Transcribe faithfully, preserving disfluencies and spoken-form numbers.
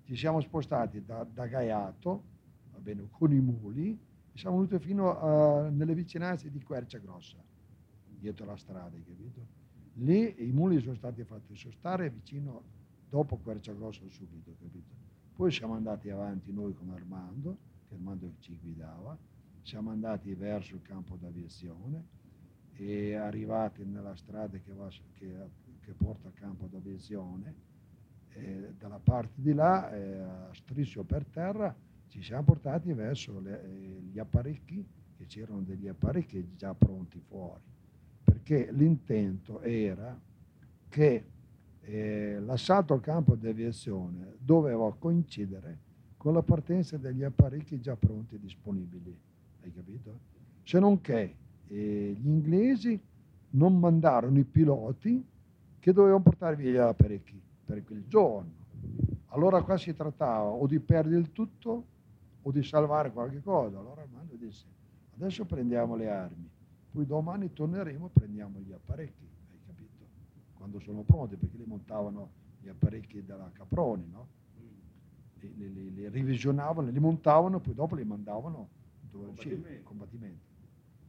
ci siamo spostati da, da Gaiato, va bene, con i muli, e siamo venuti fino a, nelle vicinanze di Quercia Grossa, dietro la strada, hai capito? Lì i muli sono stati fatti sostare vicino, dopo Quercia Grossa subito, capito? Poi siamo andati avanti noi con Armando, che Armando ci guidava, siamo andati verso il campo d'aviazione e arrivati nella strada che, va, che, che porta al campo d'aviazione, eh, dalla parte di là, eh, a striscio per terra, ci siamo portati verso le, eh, gli apparecchi, che c'erano degli apparecchi già pronti fuori, perché l'intento era che eh, l'assalto al campo di aviazione doveva coincidere con la partenza degli apparecchi già pronti e disponibili, hai capito? Se non che eh, gli inglesi non mandarono i piloti che dovevano portare via gli apparecchi per quel giorno. Allora qua si trattava o di perdere il tutto o di salvare qualche cosa. Allora Armando disse, adesso prendiamo le armi, poi domani torneremo e prendiamo gli apparecchi, hai capito? Quando sono pronti, perché li montavano gli apparecchi della Caproni, no? Li, li, li, li revisionavano, li montavano, poi dopo li mandavano dove c'era il combattimento.